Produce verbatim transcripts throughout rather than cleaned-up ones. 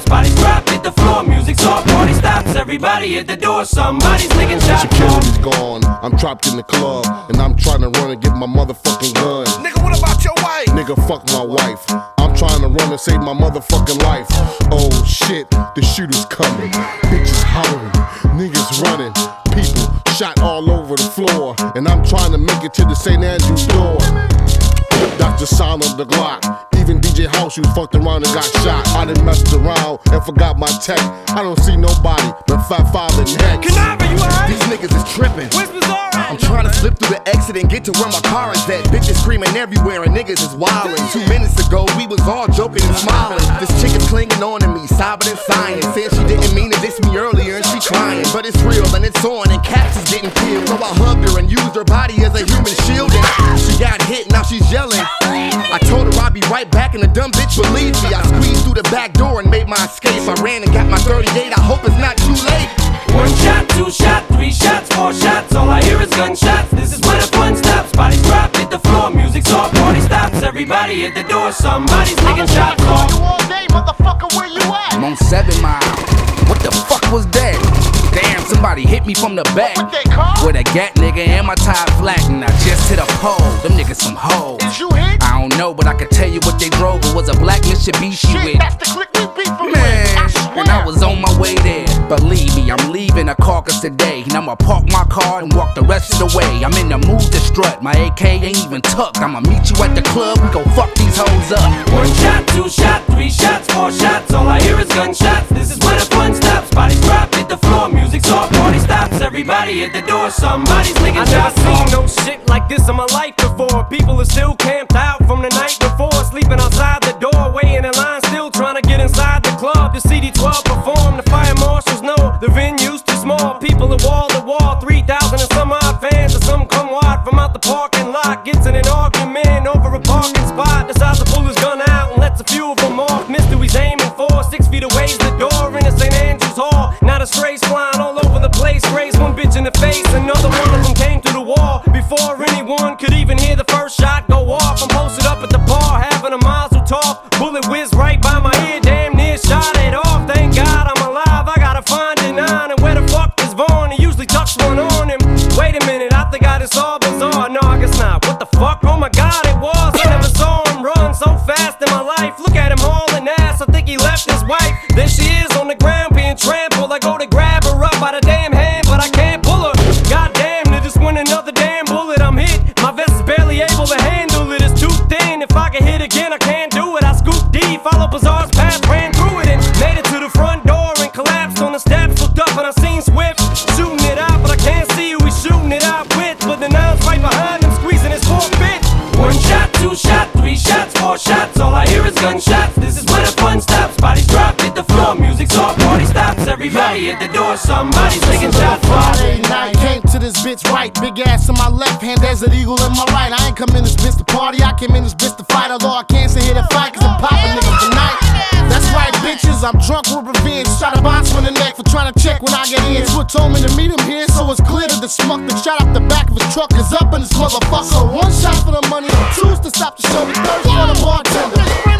bodies drop, hit the floor, music's off, party stops, everybody at the door, somebody's licking shots. Security's gone, I'm trapped in the club, and I'm trying to run and get my motherfucking gun. Nigga, what about your wife? Nigga, fuck my wife. I'm trying to run and save my motherfucking life. Oh shit, the shooter's coming. Bitches hollering, niggas running, people shot all over the floor, and I'm trying to make it to the Saint Andrew's door. That's the sound of the Glock. Even D J House, you fucked around and got shot. I done messed around and forgot my tech. I don't see nobody but Fat Five and Hex. Canava, you alright? These niggas is tripping. Where's Bizarre? I'm trying to slip through the exit and get to where my car is at. Bitches screaming everywhere and niggas is wildin'. Two minutes ago, we was all joking and smiling. This chick is clinging on to me, sobbing and sighing. Said she didn't mean to diss me earlier and she crying. But it's real and it's on and Caps is getting killed. So I hugged her and used her body as a human shield. And she got hit, now she's yelling. I told her I'd be right back and the dumb bitch believed me. I squeezed through the back door and made my escape. I ran and got my thirty-eight, I hope it's not too late. One shot, two shot, three shots, four shots, all I hear is gunshots. This is where the fun stops, bodies drop, hit the floor, music's off, party stops, everybody at the door, somebody's taking shots off. You all day, motherfucker, where you at? I'm on seven mile. What the fuck was that? Damn, somebody hit me from the back What they call? with a gat, nigga, and my tire flat, and I just hit a pole. Them niggas some hoes. Is you hit? I don't know, but I can tell you what they drove. It was a black Mitsubishi Shit, with. that's the click we beat from Man, I swear. and I was on my way there. Believe me, I'm leaving a carcass today, and I'ma park my car and walk the rest of the way. I'm in the mood to strut, my A K ain't even tucked. I'ma meet you at the club, we gon' fuck these hoes up. One shot, two shot, three shots, four shots, all I hear is gunshots. This is where the fun stops, bodies drop, hit the floor, music's off, party stops, everybody at the door, somebody's licking shots off. I never seen no shit like this in my life before. People are still camped out from the night before, sleeping outside the door, waiting in line, still trying to get inside the club. The C D twelve perform, the fire marshals know the venue's too small. People are wall to wall, three thousand and some odd fans, and some come wide from out the parking lot. Gets in an argument over a parking spot, decides to pull his gun out and lets a few of them off. Missed who he's aiming for, six feet away's the door in the Saint Andrew's Hall. Now the strays flying all over the place, raised one bitch in the face, another one of them came through the wall. Before anyone could even hear the first shot go off, I'm posted up at the bar, having a mazel talk. Bullet whizzed right by my ear, damn near shot it off. Thank God I'm alive, I gotta find a nine. And where the fuck is Vaughn? He usually tucks one on him. Wait a minute, I think I just saw Bizarre. No, I guess not. What the fuck? Oh my God, it was. I never saw him run so fast in my life. Look at him hauling ass, I think he left his wife. There she is on the ground being trampled. I go to grab her up by the damn hand, but I can't pull her. God damn, there just went another damn bullet. I'm hit, my vest is barely able to handle it. It's too thin, if I can hit again I can't do it. I scooped D, followed Bizarre's path, ran through it and made it to the front door and collapsed on the steps. Looked up and I seen Swift shooting it out, but I can't see who he's shooting it out with. But the nine's right behind him, squeezing his four bit. One shot, two shot, three shots, four shots, all I hear is gunshots. This is where the fun stops, bodies drop, hit the floor, music's off, party stops, everybody at the door, somebody's taking shots off. Friday night, came to this bitch right, big ass in my left hand, Desert Eagle in my right. I ain't come in this bitch to party, I came in this bitch to fight. Although I can't sit here to fight, cause I'm popping niggas tonight. That's right, bitches, I'm drunk with revenge. Shot a box on the neck for trying to check when I get in. Swit told me to meet him here, so it's clear that the smuck that shot up the back of his truck is up in this motherfucker. So one shot for the money, two's to stop the show, the third for the bartender.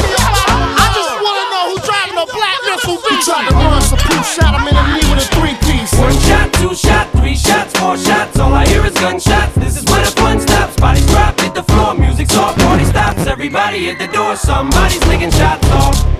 I just wanna know who's driving a black missile. He tried to run, so Pooh shot him in the knee with a three-piece. One shot, two shot, three shots, four shots, all I hear is gunshots. This is where the fun stops, bodies drop, hit the floor, music's off, party stops, everybody at the door, somebody's licking shots off.